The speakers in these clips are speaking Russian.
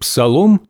Псалом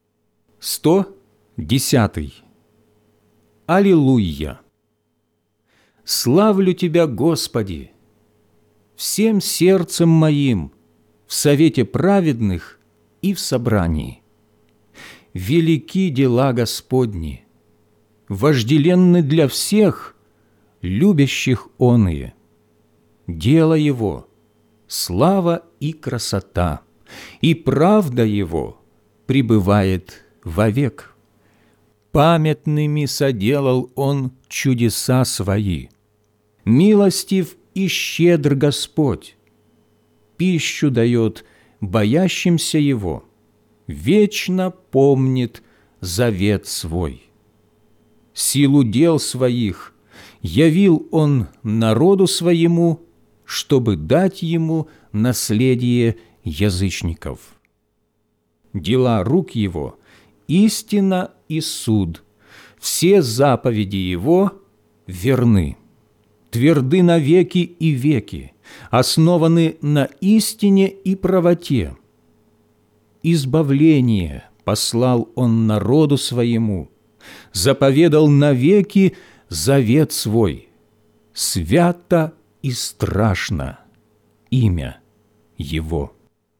110. Аллилуйя! Славлю Тебя, Господи, всем сердцем моим, в совете праведных и в собрании. Велики дела Господни, вожделенны для всех, любящих оные. Дело Его – слава и красота, и правда Его пребывает вовек. Памятными соделал Он чудеса Свои. Милостив и щедр Господь, пищу дает боящимся Его, вечно помнит завет Свой. Силу дел Своих явил Он народу Своему, чтобы дать Ему наследие язычников. Дела рук Его – истина и суд, все заповеди Его верны, тверды навеки и веки, основаны на истине и правоте. Избавление послал Он народу Своему, заповедал навеки завет Свой. Свято и страшно имя Его.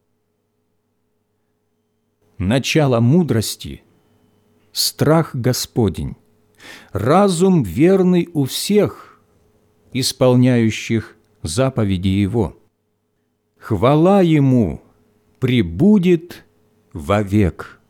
Начало мудрости – страх Господень, разум верный у всех, исполняющих заповеди Его. Хвала Ему пребудет вовек.